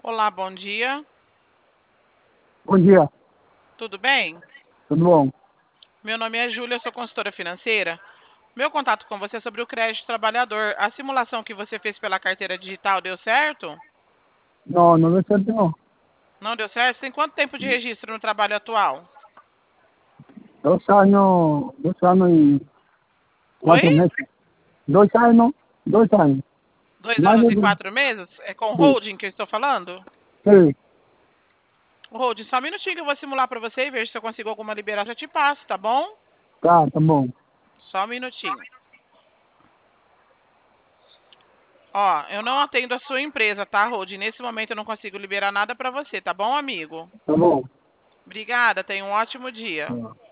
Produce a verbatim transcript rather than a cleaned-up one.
Olá, bom dia. Bom dia, Tudo bem? tudo bom? Meu nome é Júlia, eu sou consultora financeira. Meu contato com você é sobre o crédito trabalhador. A simulação que você fez pela carteira digital deu certo? Não, não deu certo não. Não deu certo? Tem quanto tempo de registro no trabalho atual? Dois anos, dois anos e Oi? quatro meses. Dois anos, dois anos. Dois Mais anos de e dois. quatro meses? É com o Sim, holding que eu estou falando? sim. O holding, só um minutinho que eu vou simular para você e ver se eu consigo alguma liberação. Já te passo, tá bom? Tá, tá bom. Só um minutinho. Ó, eu não atendo a sua empresa, tá, holding? Nesse momento eu não consigo liberar nada para você, tá bom, amigo? Tá bom. Obrigada, tenha um ótimo dia. Tá.